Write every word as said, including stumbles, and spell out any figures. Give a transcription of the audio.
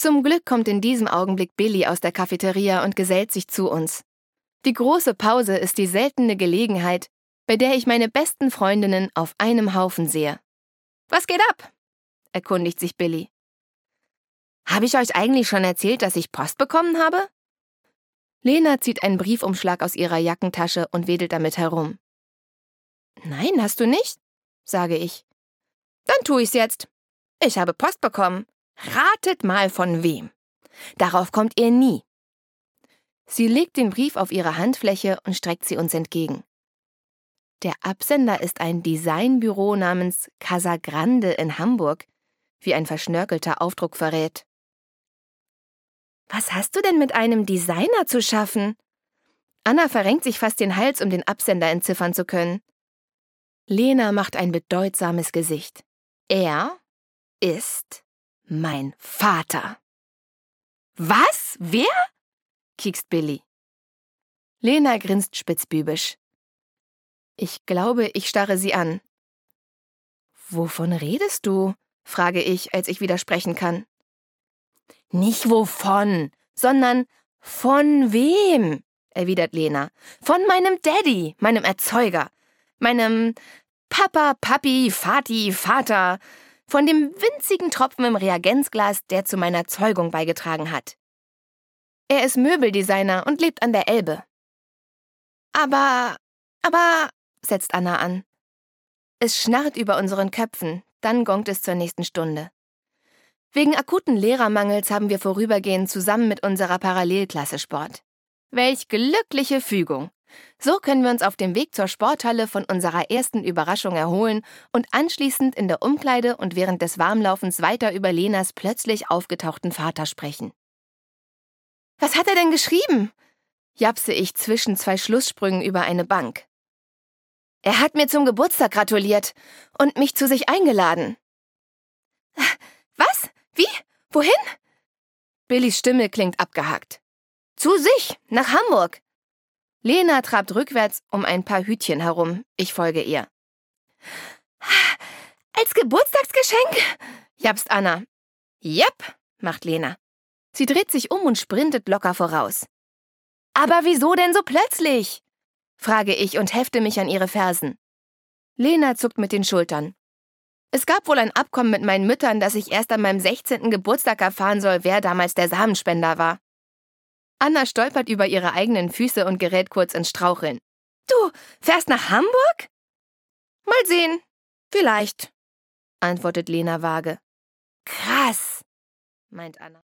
Zum Glück kommt in diesem Augenblick Billy aus der Cafeteria und gesellt sich zu uns. Die große Pause ist die seltene Gelegenheit, bei der ich meine besten Freundinnen auf einem Haufen sehe. »Was geht ab?« erkundigt sich Billy. »Habe ich euch eigentlich schon erzählt, dass ich Post bekommen habe?« Lena zieht einen Briefumschlag aus ihrer Jackentasche und wedelt damit herum. »Nein, hast du nicht?«, sage ich. »Dann tue ich's jetzt. Ich habe Post bekommen. Ratet mal von wem. Darauf kommt ihr nie.« Sie legt den Brief auf ihre Handfläche und streckt sie uns entgegen. Der Absender ist ein Designbüro namens Casa Grande in Hamburg, wie ein verschnörkelter Aufdruck verrät. »Was hast du denn mit einem Designer zu schaffen?« Anna verrenkt sich fast den Hals, um den Absender entziffern zu können. Lena macht ein bedeutsames Gesicht. »Er ist mein Vater.« »Was? Wer?« kiekst Billy. Lena grinst spitzbübisch. Ich glaube, ich starre sie an. »Wovon redest du?«, frage ich, als ich widersprechen kann. »Nicht wovon, sondern von wem?«, erwidert Lena. »Von meinem Daddy, meinem Erzeuger, meinem Papa, Papi, Vati, Vater, von dem winzigen Tropfen im Reagenzglas, der zu meiner Zeugung beigetragen hat. Er ist Möbeldesigner und lebt an der Elbe.« »Aber, aber«, setzt Anna an. Es schnarrt über unseren Köpfen, dann gongt es zur nächsten Stunde. Wegen akuten Lehrermangels haben wir vorübergehend zusammen mit unserer Parallelklasse Sport. Welch glückliche Fügung! So können wir uns auf dem Weg zur Sporthalle von unserer ersten Überraschung erholen und anschließend in der Umkleide und während des Warmlaufens weiter über Lenas plötzlich aufgetauchten Vater sprechen. »Was hat er denn geschrieben?«, japse ich zwischen zwei Schlusssprüngen über eine Bank. »Er hat mir zum Geburtstag gratuliert und mich zu sich eingeladen.« »Was? Wie? Wohin?« Billys Stimme klingt abgehackt. »Zu sich, nach Hamburg.« Lena trabt rückwärts um ein paar Hütchen herum. Ich folge ihr. »Als Geburtstagsgeschenk?«, japst Anna. »Jep«, macht Lena. Sie dreht sich um und sprintet locker voraus. »Aber wieso denn so plötzlich?«, frage ich und hefte mich an ihre Fersen. Lena zuckt mit den Schultern. Es gab wohl ein Abkommen mit meinen Müttern, dass ich erst an meinem sechzehnten Geburtstag erfahren soll, wer damals der Samenspender war. Anna stolpert über ihre eigenen Füße und gerät kurz ins Straucheln. »Du fährst nach Hamburg?« »Mal sehen. Vielleicht«, antwortet Lena vage. »Krass«, meint Anna.